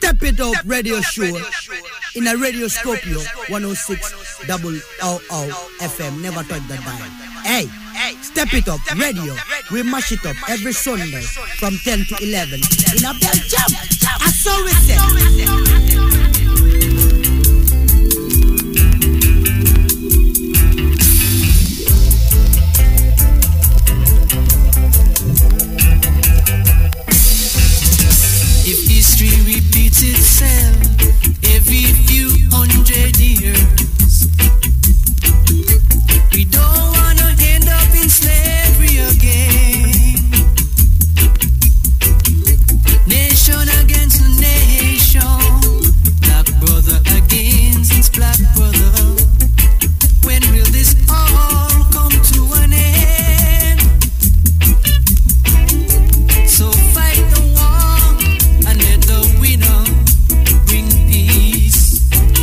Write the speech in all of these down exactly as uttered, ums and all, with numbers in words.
Step It Up radio show in a Radio Scorpio one oh six double O O F M. Never touch the dial. Hey, Step It Up radio. We mash it up every Sunday from ten to eleven in a Belgium. I saw it there. Repeats itself every few hundred years. We don't want to end up in slavery again. Nation against nation, black brother against black brother. When will this all come to an end? So fight the war and let the winner bring peace.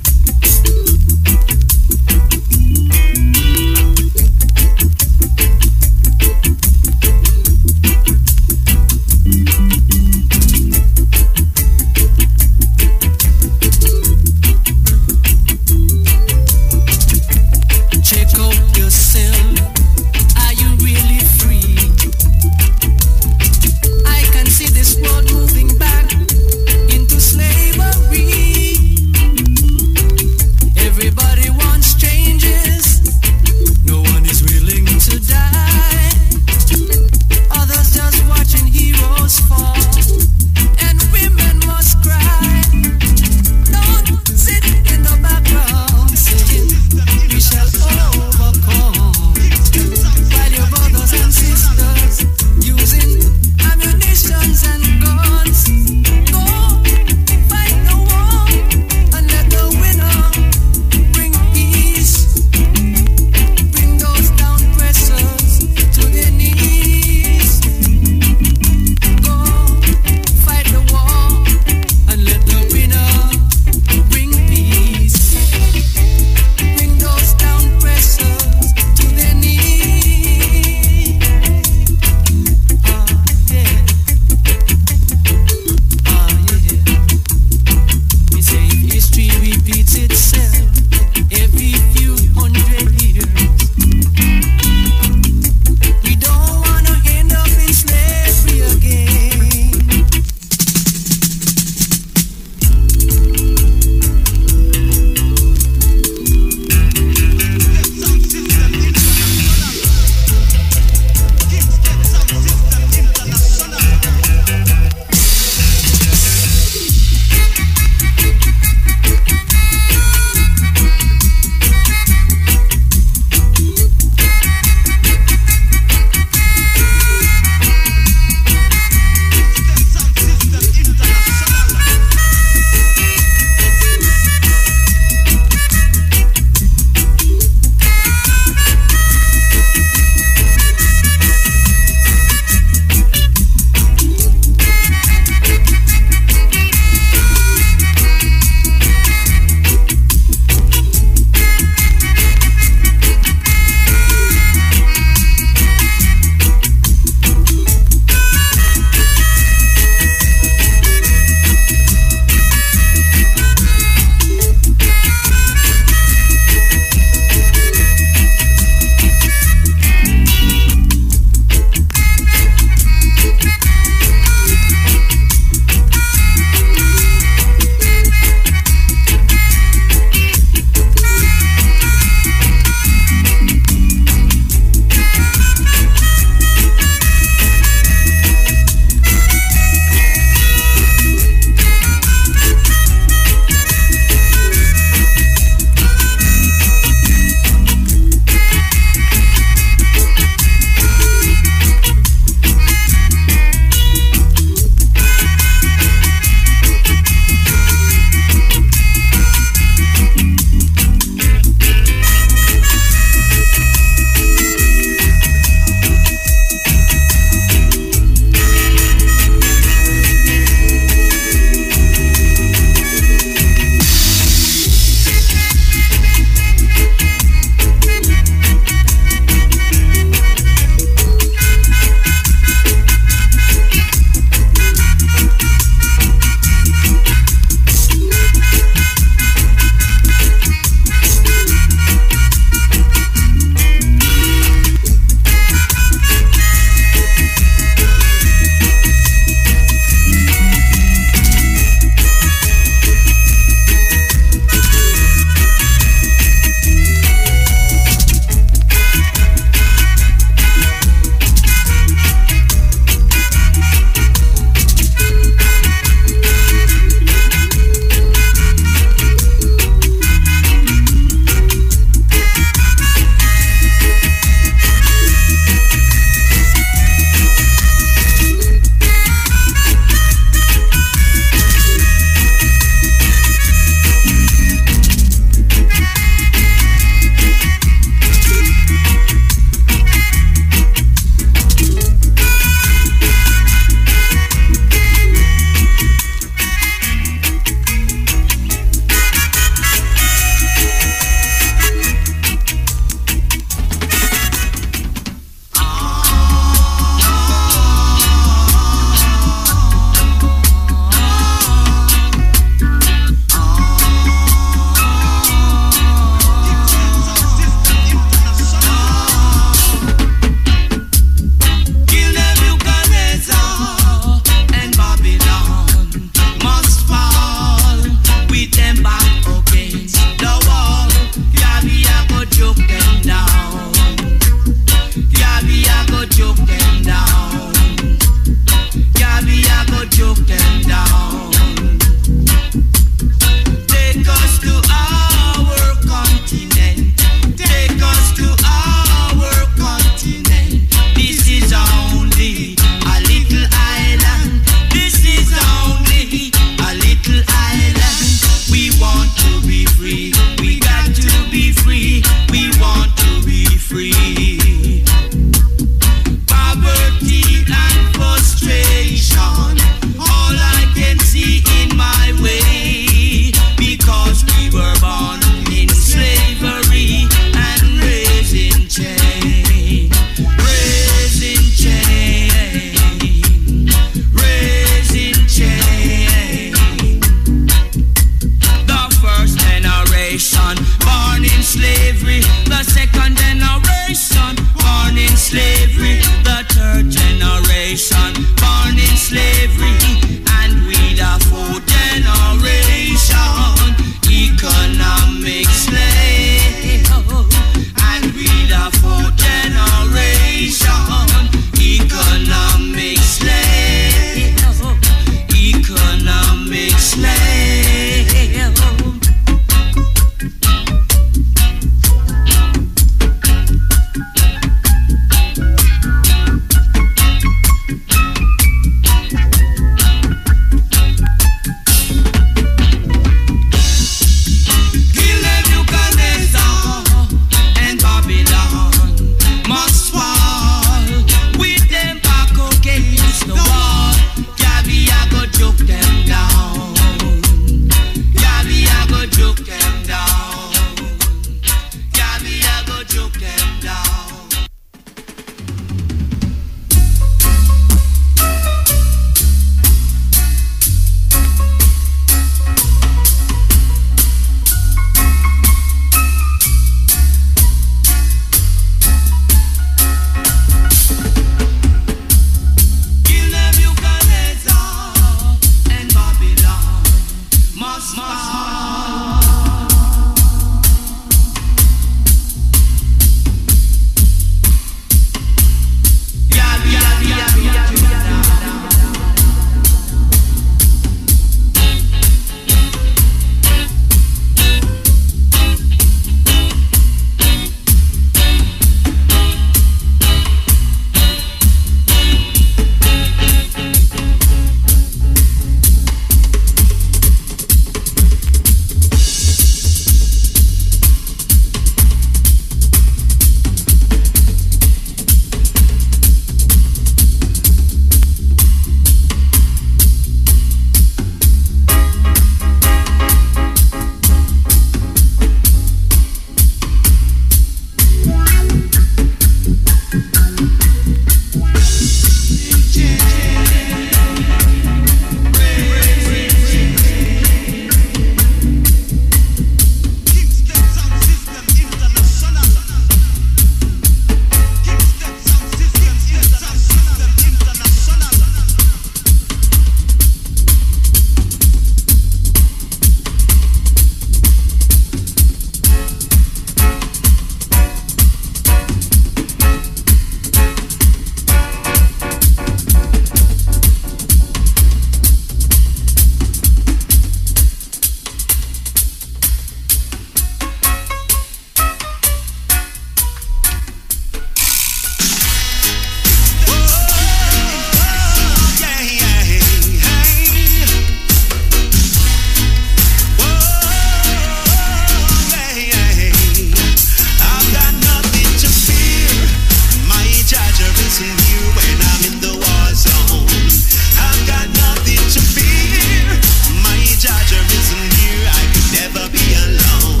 isn't here when I'm in the war zone. I've got nothing to fear. My Jaja isn't here, I could never be alone.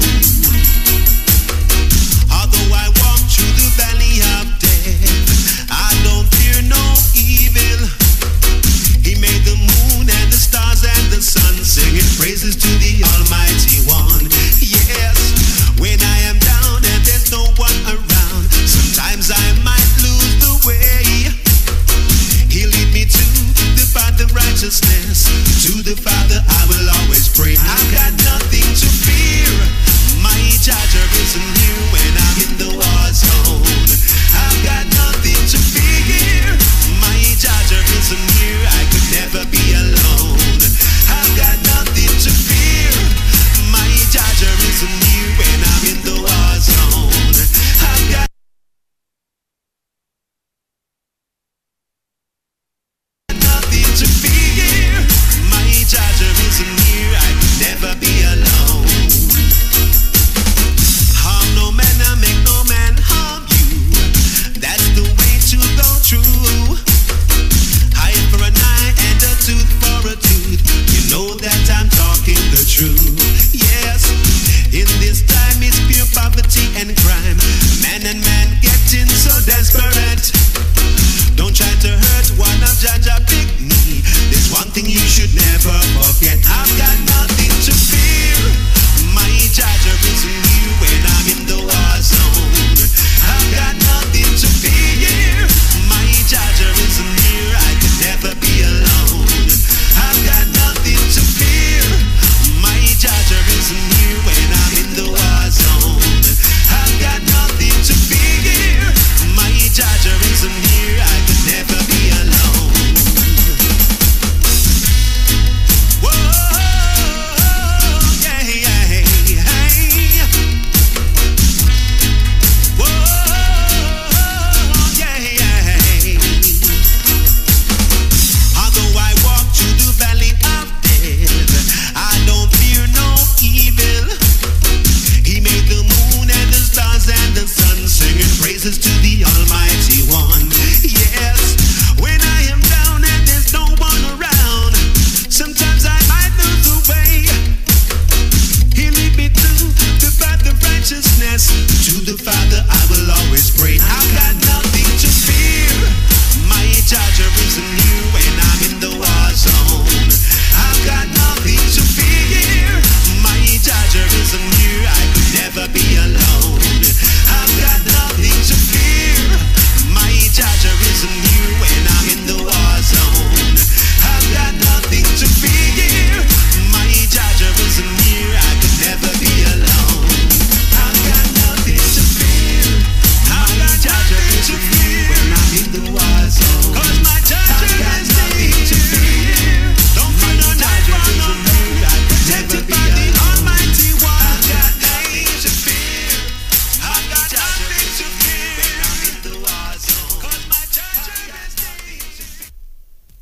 Although I walk through the valley of death, I don't fear no evil. He made the moon and the stars and the sun, singing praises to the Almighty One. Yes, when I am down and there's no one around, sometimes I might lose the way. He'll lead me to the path of righteousness. To the Father I will always pray. I've got nothing to fear. My Jaja isn't here when I'm in the war zone. I've got nothing to fear. My Jaja isn't here, I could never be alone. I've got nothing to fear. My Jaja isn't here when I'm in the war zone. I've got nothing to fear. My Jaja isn't here, I could never be alone. Harm no man, I make no man harm you. That's the way to go through. Eye for an eye and a tooth for a tooth. You know that I'm talking the truth. Yes, in this time it's pure poverty and crime. Man and man getting so desperate. Don't try to hurt one of Jaja pick me. There's one thing you should never forget. I've got nothing to fear. My Jaja isn't here when I'm in the war zone. I've got nothing to fear. My Jaja isn't here, I could never be alone. I've got nothing to fear. My Jaja isn't here when I'm in the war zone. I've got nothing to fear. My Jaja isn't here, I could never be alone. Whoa, yeah, yeah, hey. Whoa, yeah, yeah. Although I walk through the valley of death, I don't fear no evil. He made the moon and the stars and the sun, singing praises to the Almighty One. Yes, when I am down and there's no one around, sometimes I might lose the way. He lead me to the path of righteousness. To the Father I will always pray. I've got nothing to fear. My Jaja isn't here when I'm in the war zone. I've got nothing to fear. My Jaja isn't here, I could never be alone. I've got nothing to fear. My Jaja isn't here when I'm in the war zone. I've got nothing to fear. My Jaja isn't here, I could never be alone. I've got nothing to fear. I've got nothing to fear when I'm in the war zone. 'Cause my Jaja is nothing to fear. Don't fear no night, no day. Protected by the Almighty One. I've got nothing to fear. I've got nothing to fear when I'm in the war zone. 'Cause my Jaja is nothing to fear.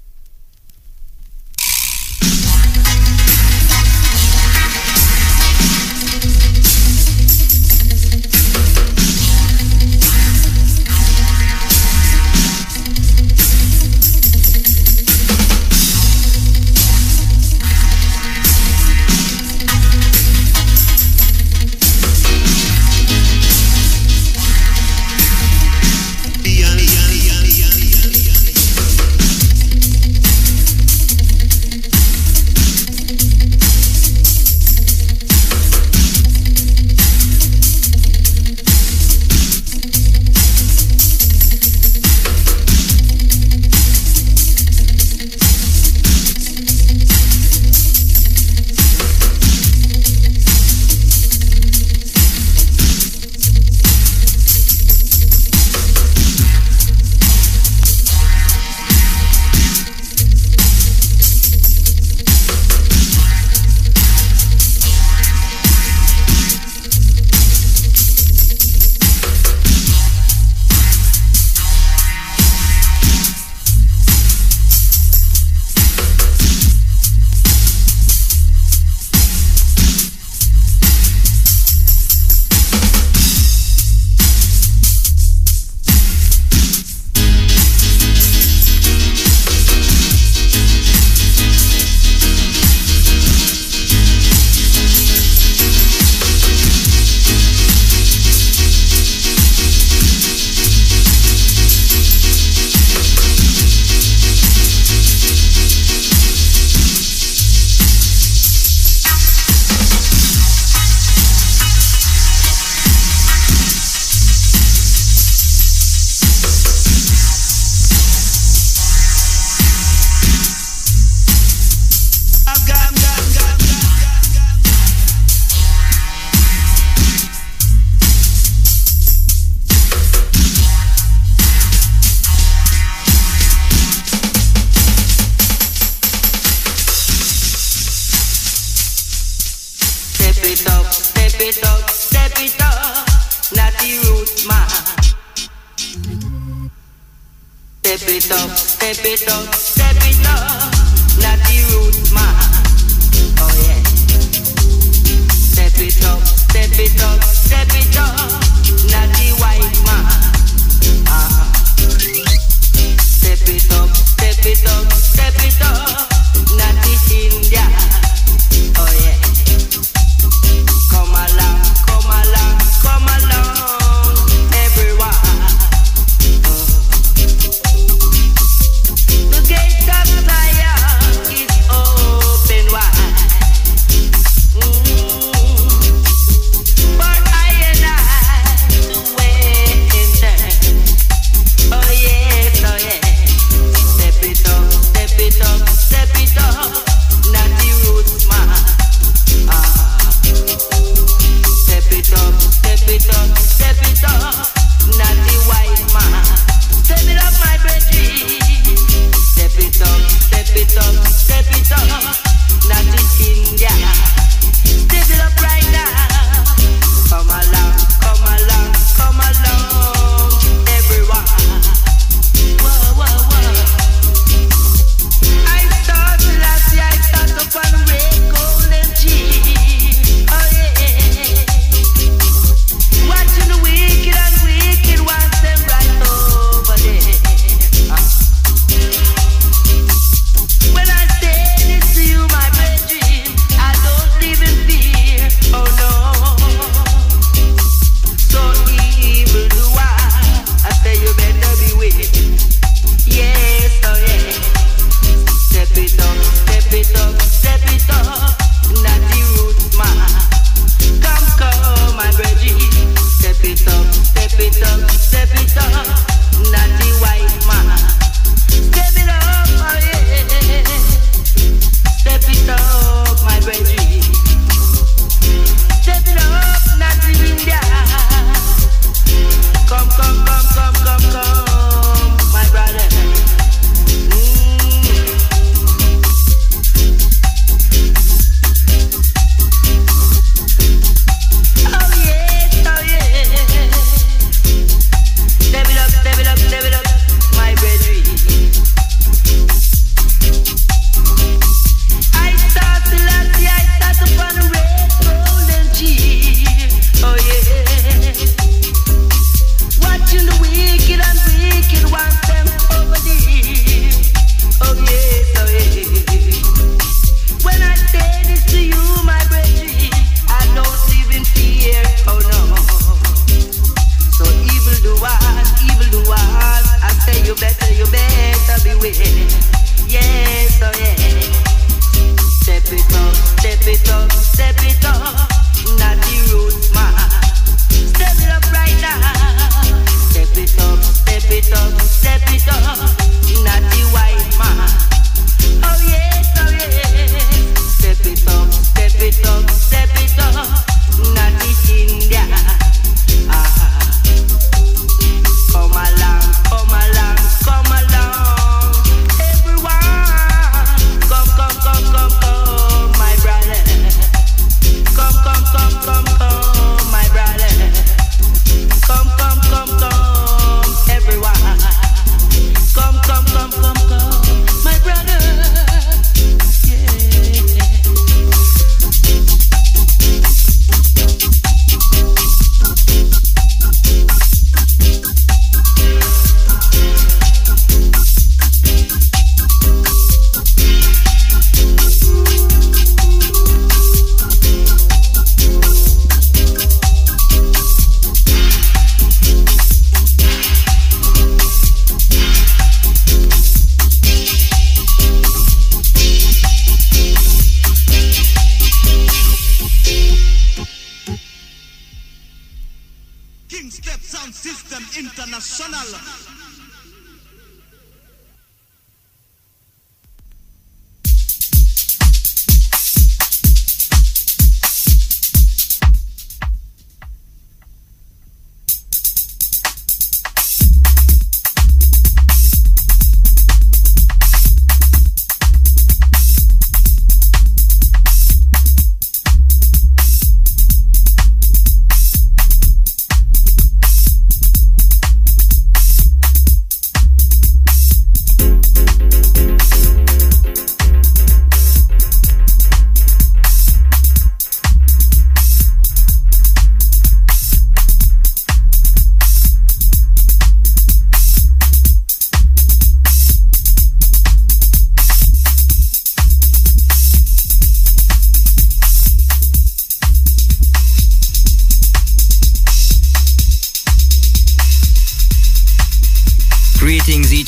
it up, step it up, step it up. Not the roots man. Oh yeah. Step it up, step it up, step it up. Not the white man. Uh-huh. Step it up, step it up, step it up. Not the India. Oh yeah. Come along, come along, come along, everyone. Uh. The gate of Zion is open wide. Mm. For I and I to enter. Oh yes, oh yes. Step it up, step it up, step it up. Not the roots man. Ah. Step it up, step it up, step it up. Not the white man. Step it up, my baby. Step it up, step it up, step it up. Not the India. Step it up right now. Come along, come along, come along, everyone. Whoa, whoa, whoa. I start last year, I start up on red, gold and cheap. Oh yeah. Watching the wicked and wicked ones, them right over there. Ah. When I say this to you, my brethren, I don't live in fear. Oh no. So evil do I. I say you better beware. Yes, oh yeah. Step it up, step it up, step it up. Not the roots man. Come, come, my brethren. Step it up, step it up, step it up. Not the white man. Step it up, oh yeah. Step it up, my brethren. Step it up, not the India. Come, come, come, come, come, come, my brother. Mm. Oh yes, oh yeah. Step it up, step it up, step it up, my brethren. I start to last year, I start upon the red, gold and cheap. Oh yeah. Watching the wicked and wicked ones, them over there. Oh yes, oh yeah. When I say this to you, my brethren, I don't live in fear. Oh no. So evil do I, evil do I. I say you better, you better beware. Yes, oh yeah. Step it up, step it up, step it up. Not the roots man. Step it up right now. Step it up, step it up, step it up. Not the white man. Oh yes, oh yes. Step it up, step it up, step it up. Not the India. Ah. Come along, come along, come along, everyone. Come, come, come, come, come, my brother. Come, come, come, come, come, my brother. Come, come, come, come, everyone. Come, come, come, come, come, my brother. Yeah. King Step Sound System International.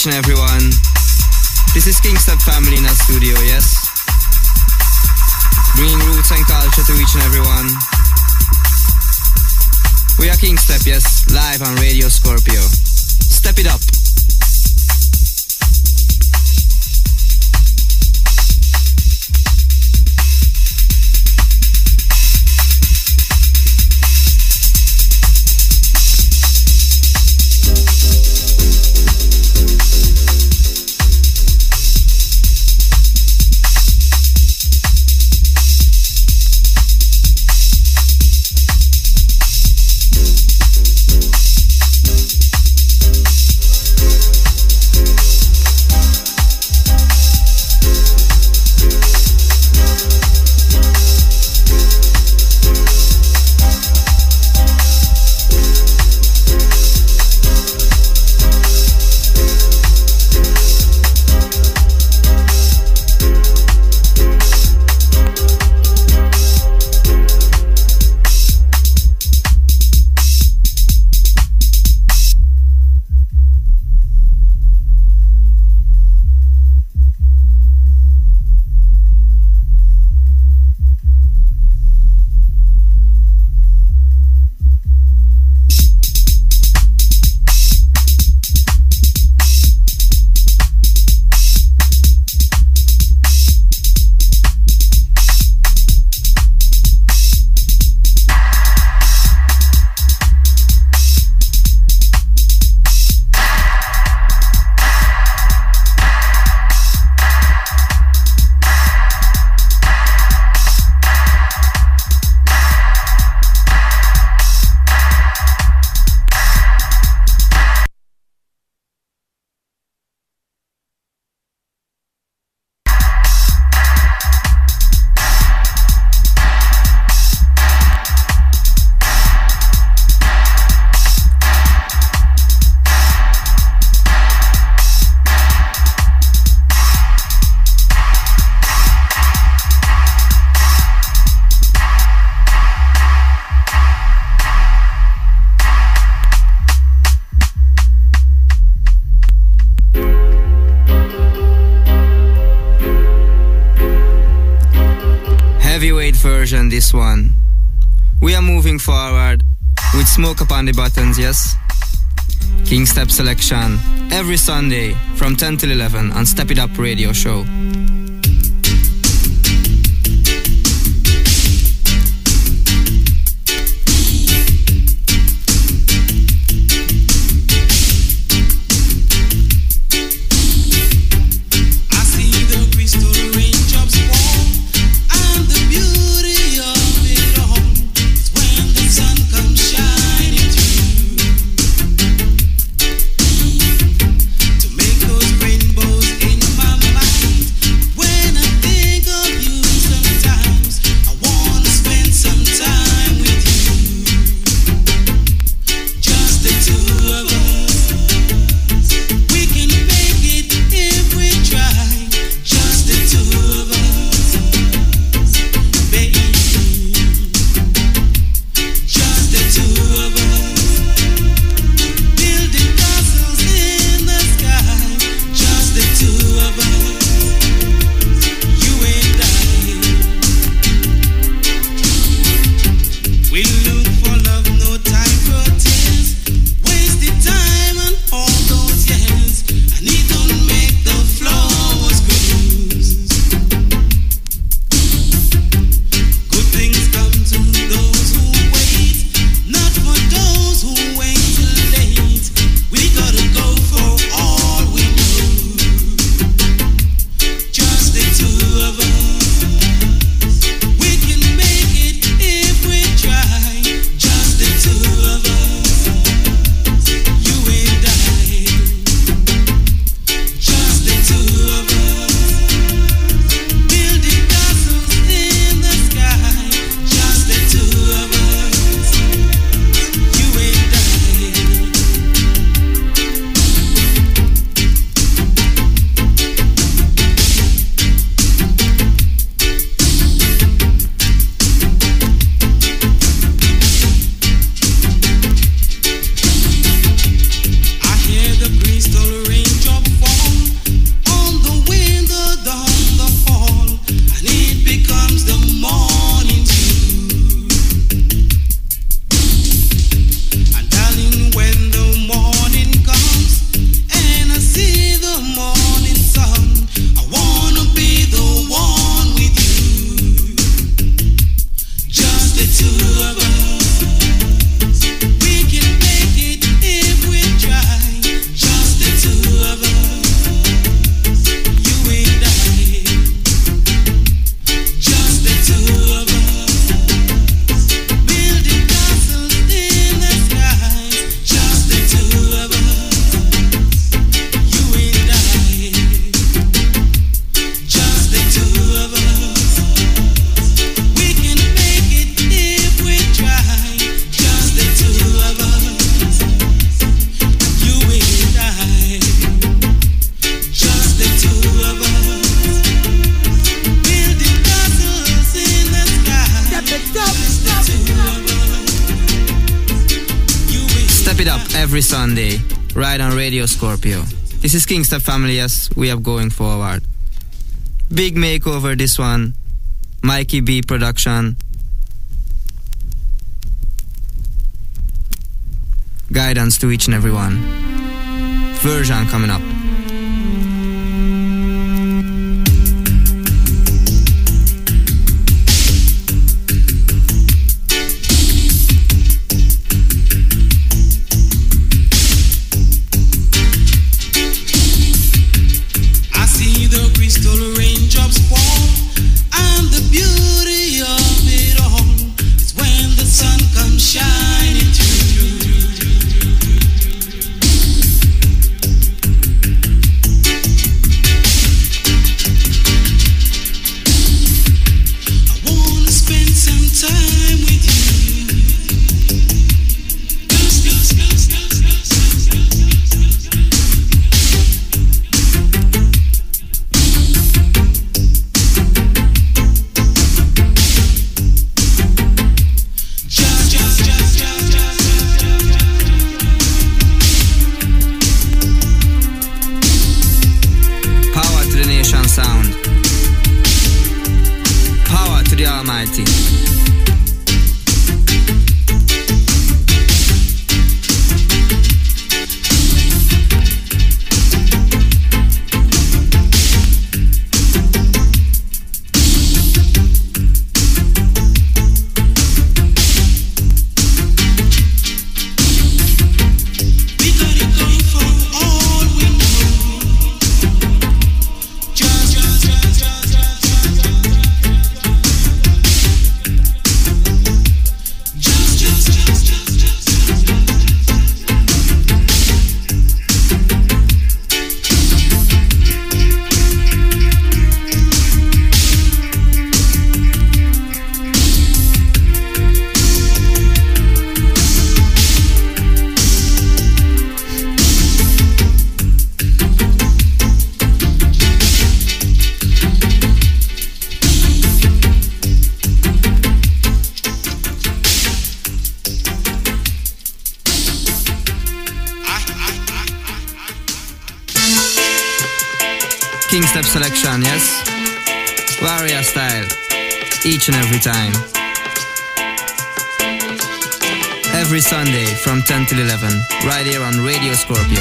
and everyone. This is Kingstep family in our studio, yes? Bringing roots and culture to each and everyone. We are Kingstep, yes, live on Radio Scorpio. Step it up. This one. We are moving forward with Smoke Upon the Buttons, yes? Kingstep selection every Sunday from ten till eleven on Step It Up Radio Show. Make those rainbows in my mind. every Sunday, right on Radio Scorpio. This is Kingstep family, yes, we are going forward. Big makeover this one, Mikey B production. Guidance to each and every one. Version coming up. Kingstep selection, yes? Warrior style, each and every time. Every Sunday from ten till eleven, right here on Radio Scorpio.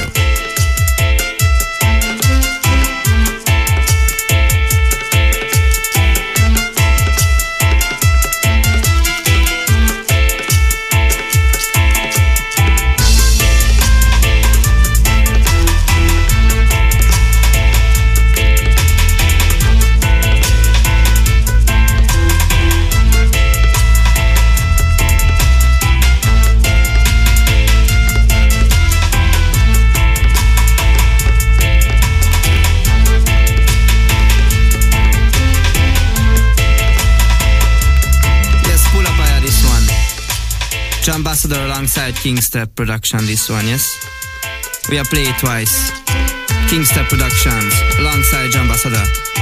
Ambassador alongside Kingstep production, this one, yes? We are played twice. Kingstep Productions alongside Ambassador.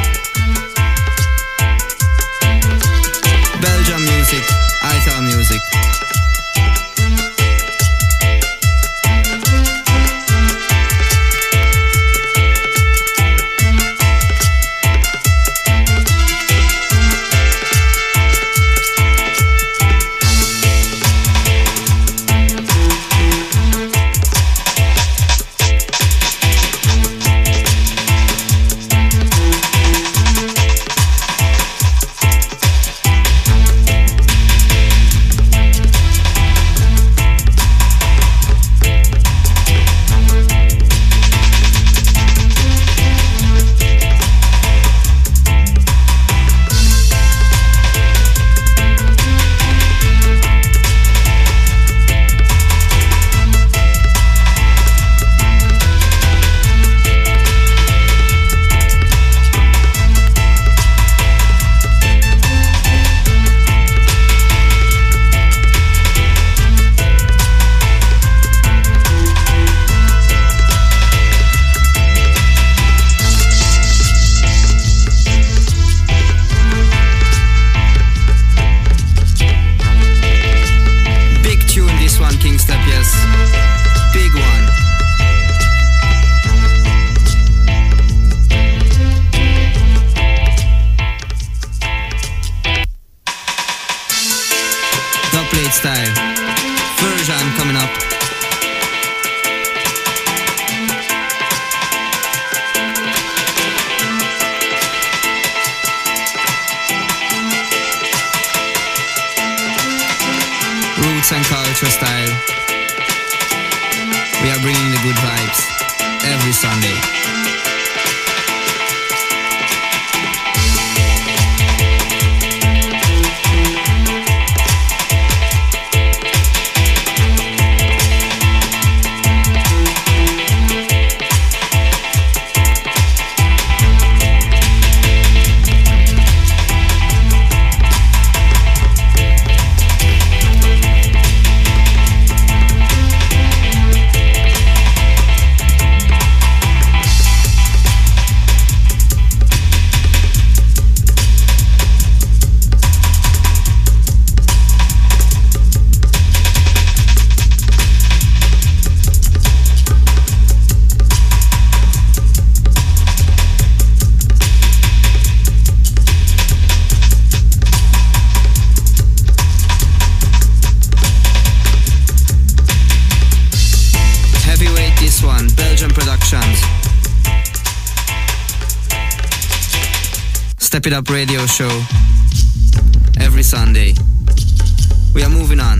Belgium music, Ital music. style. Version coming up. Roots and culture style. We are bringing the good vibes every Sunday. Step It Up radio show every Sunday. We are moving on.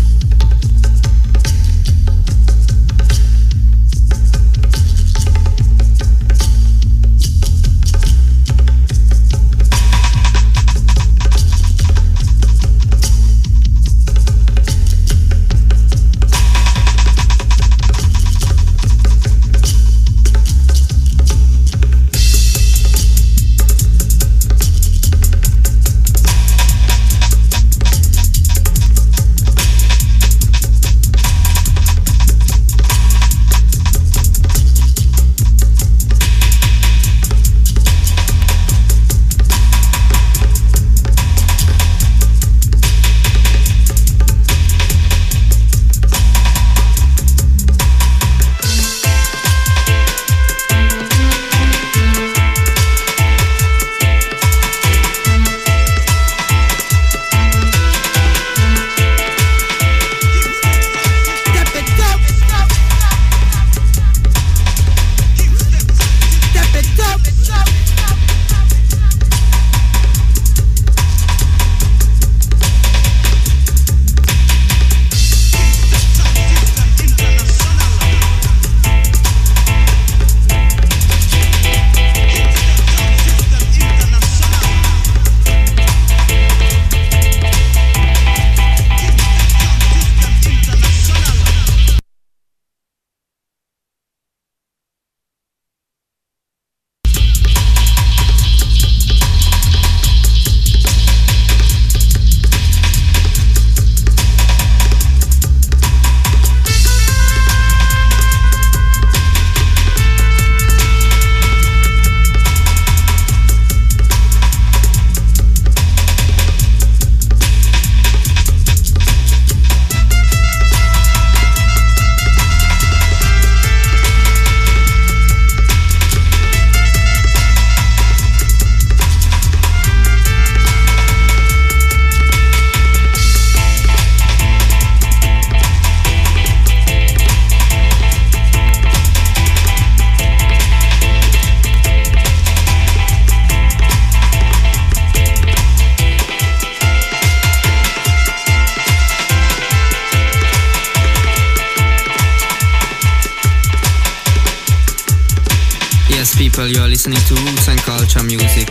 People, you are listening to Roots and Culture Music.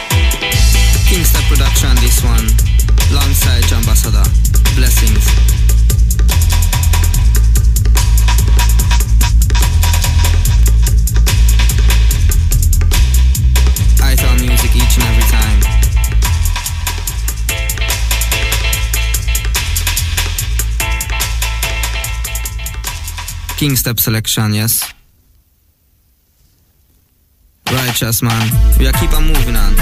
Kingstep production, this one, alongside Ambassador. Blessings. I tell music each and every time. Kingstep selection, yes. Righteous, man. We are keep on moving on.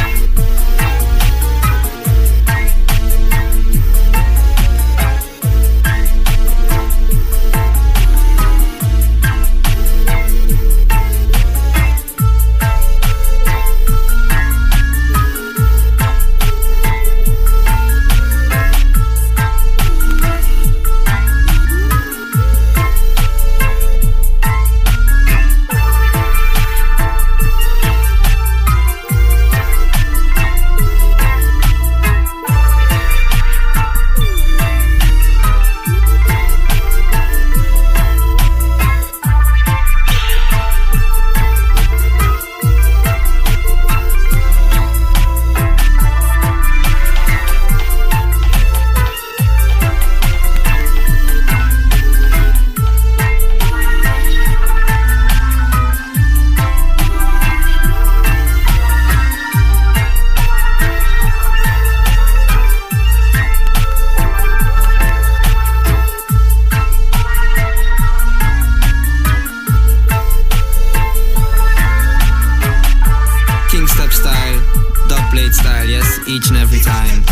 Kingstep style, dub plate style, yes, each and every time.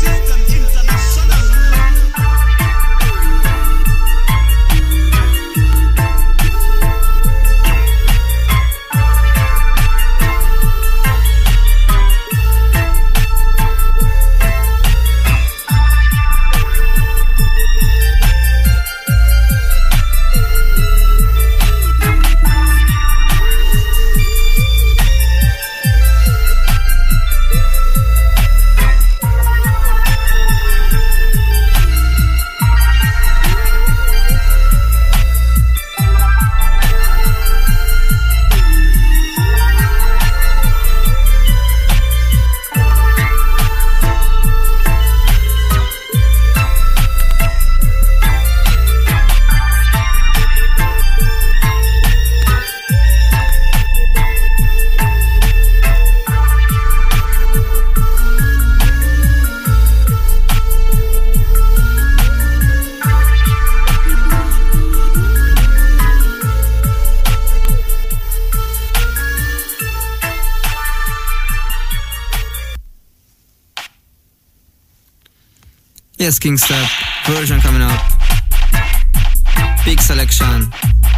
Yes, Kingstep version coming up. Big selection.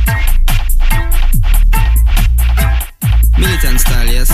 Militant style, yes.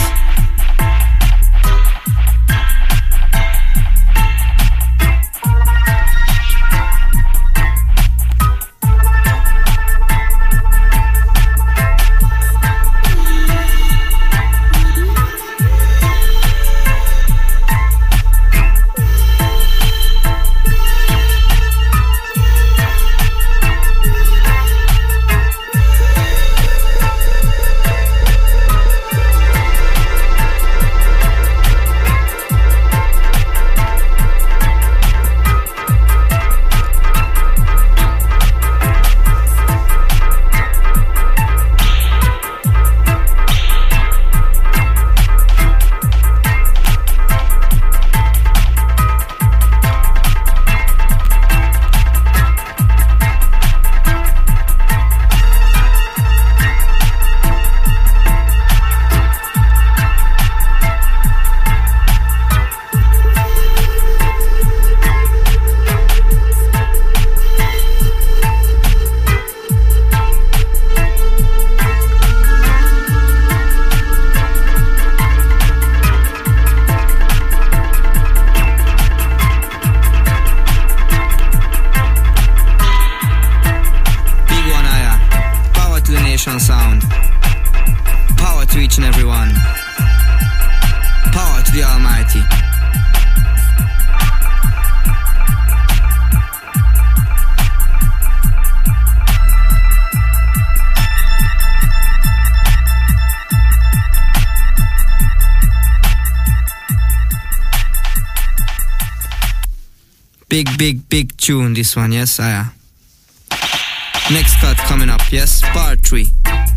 Big, big, big tune, this one, yes, Aya. Next cut coming up, yes, part three.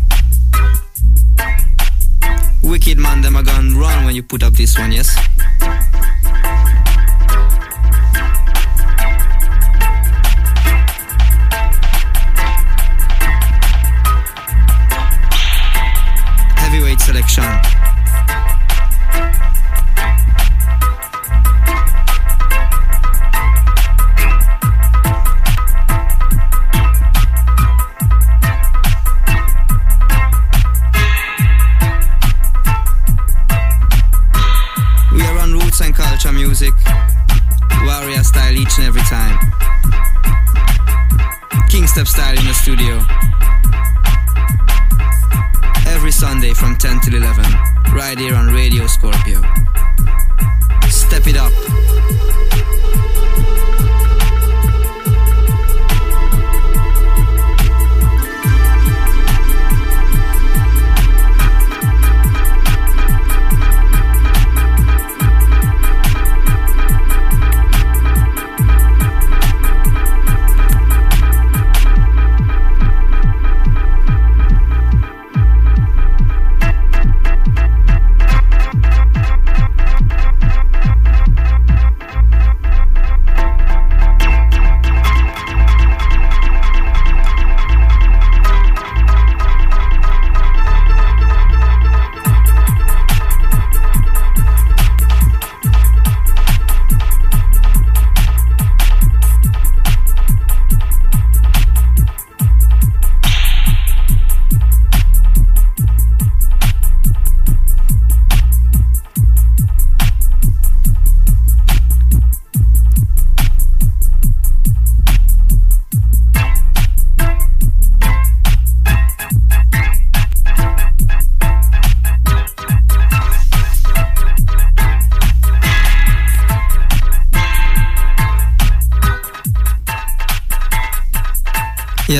Wicked man, them are gonna run when you put up this one, yes. Heavyweight selection. Music, warrior style each and every time. Kingstep style in the studio. Every Sunday from ten till eleven, right here on Radio Scorpio. Step it up.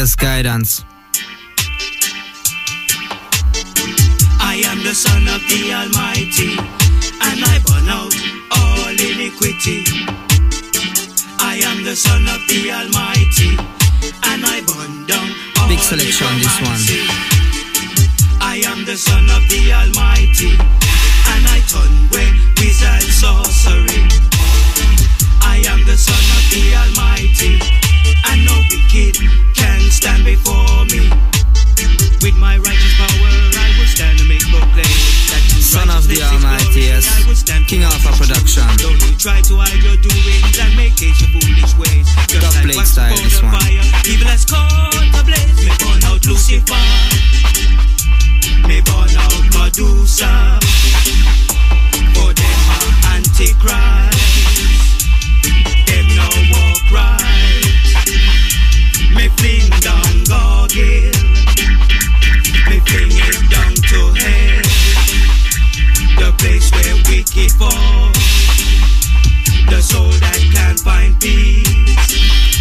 Yes, guidance. I am the Son of the Almighty, and I burn out all iniquity. I am the Son of the Almighty, and I burn down all Big selection, this one. I am the Son of the Almighty, and I turn away wizard sorcery. I am the Son of the Almighty, and no wicked can stand before me. With my righteous power, I will stand and make proclaim that Son of the Almighty, yes. King Alpha Production. Don't you try to hide your doings and make it your foolish ways. Just Dub like plate wax style, upon this the one. fire, evil has caught a blaze. Me burn out Lucifer, me burn out Medusa, for them are Antichrist. Them no walk right. Me fling down Gorgil, me fling it down to hell, the place where wicked fall, the soul that can't find peace.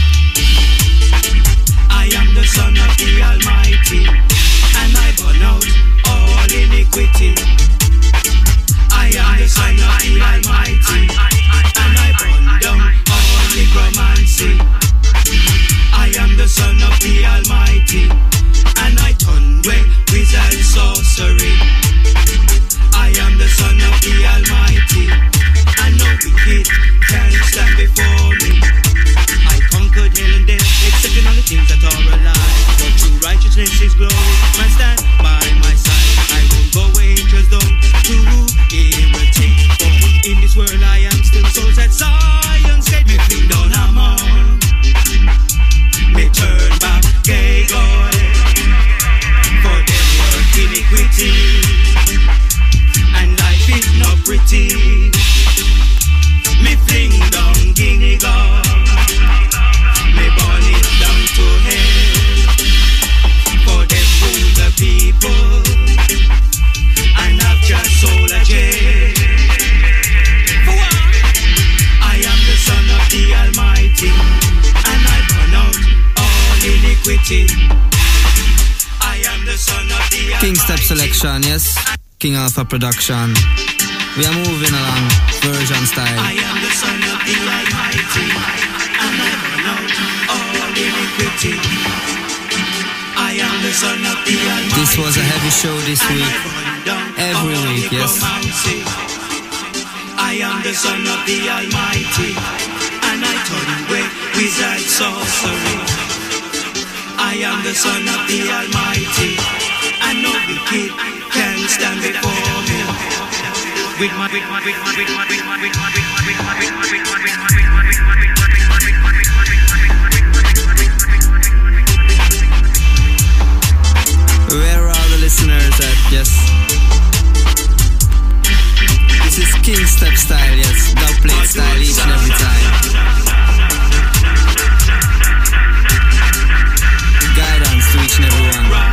I am the Son of the Almighty, and I burn out all iniquity. I am the Son of the Almighty, and I burn down all necromancy. I am the Son of the Almighty, and I turn away wizard sorcery. I am the Son of the Almighty, and no wicked can stand before me. I conquered hell and death, accepting all the things that are alive. But true righteousness is glory, man stand by my side. I won't go where angels don't to irritate. For in this world I am still souls at Zion State. Me fling down Hammon, me turn back gay boy, for them work iniquity, and life is not pretty. Me fling down Guinea God, me burn it down to hell, for them fool the people, and have just soul a jail. For what? I am the Son of the Almighty, and I burn out all iniquity. I am the Son of the Almighty. King Step Selection, yes. King Alpha Production. We are moving along version style. I am the Son of the Almighty, and I burn out all iniquity. I am the Son of the Almighty. This was a heavy show this and week. I burn down Every all week, yes. necromancy. I am the Son of the Almighty, and I turn away wizard sorcery. I am the Son of the Almighty, and no wicked can stand before me. With my with my with my with my with my with my with my with my with my with my with my Where are all the listeners at? Yes. This is King Step style, yes. Dub plate style each and every time. Guidance to each and every one.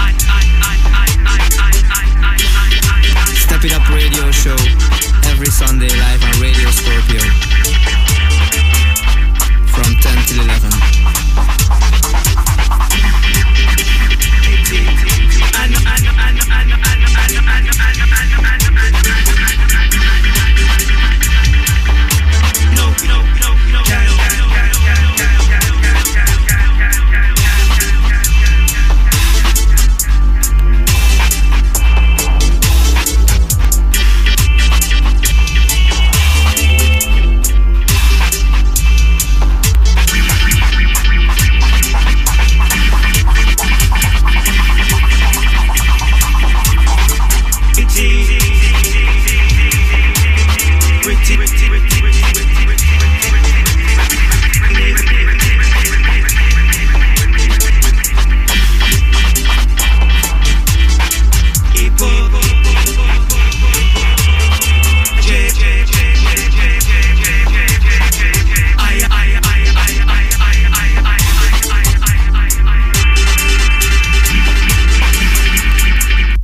Step It Up radio show every Sunday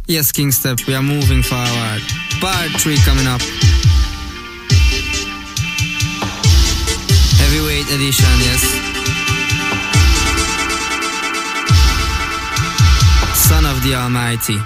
Yes, Kingstep, we are moving forward. Part three coming up. Heavyweight edition, yes. Son of the Almighty.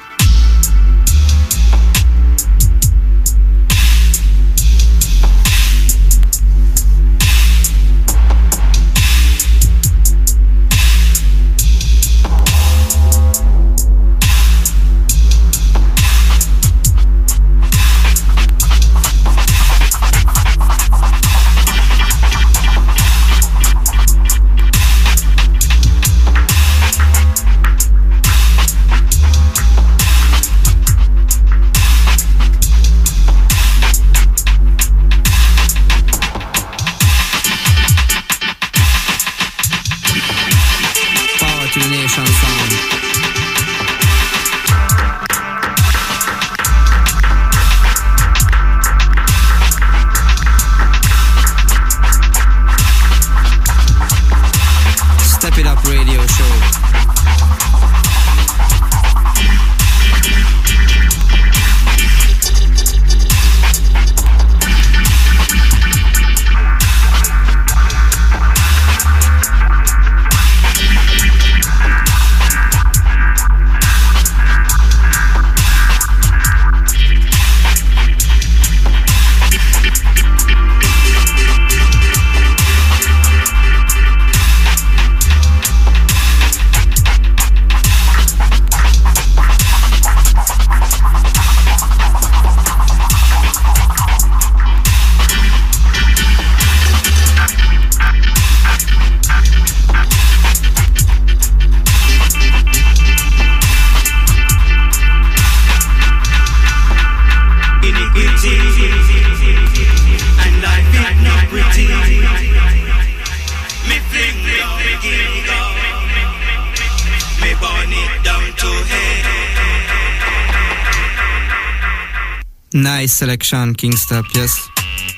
Nice selection, Kingstep, yes.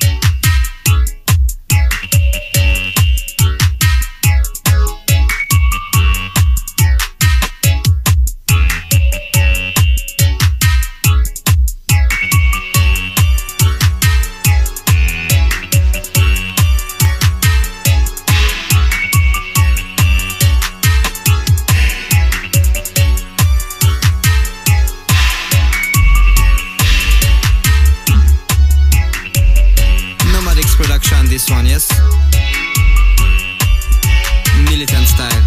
This one, yes. Militant style.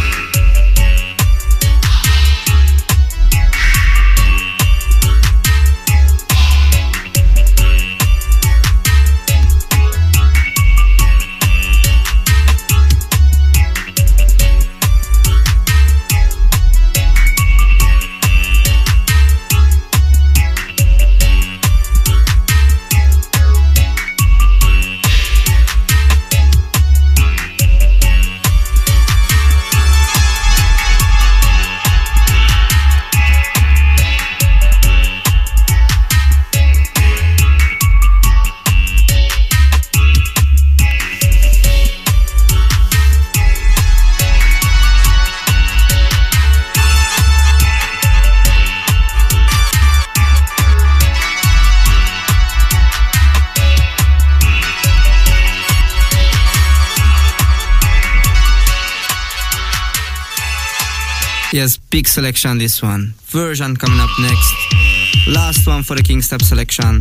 Yes, big selection this one. Version coming up next. Last one for the Kingstep selection.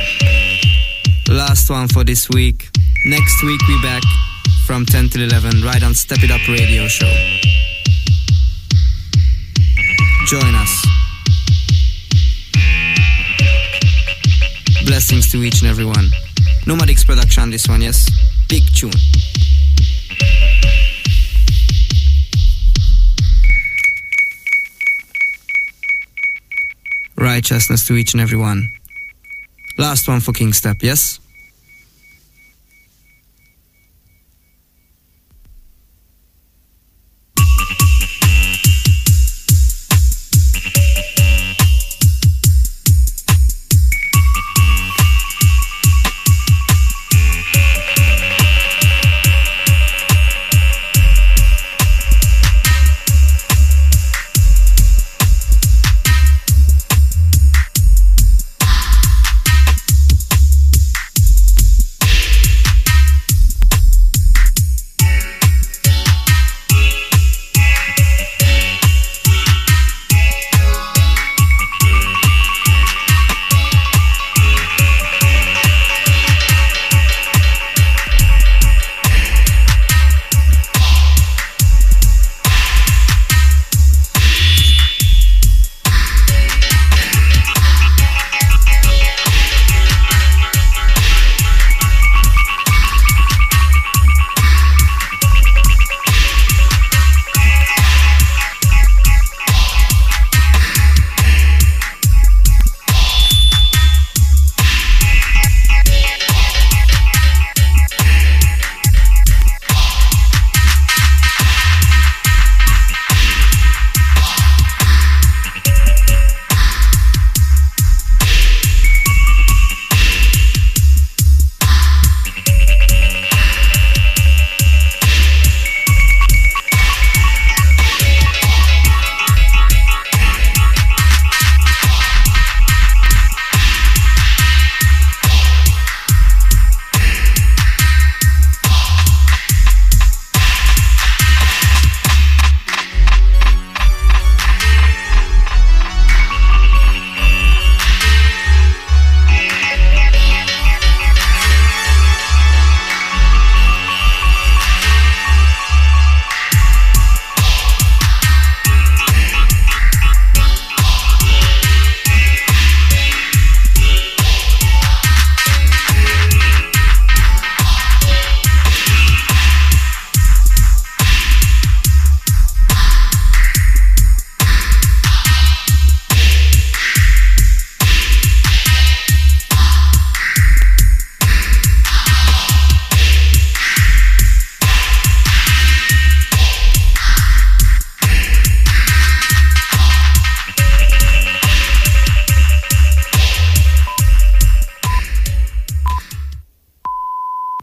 Last one for this week. Next week we back from ten till eleven right on Step It Up Radio Show. Join us. Blessings to each and every one. Nomadix production this one, yes. Big tune. Righteousness to each and every one. Last one for Kingstep, yes?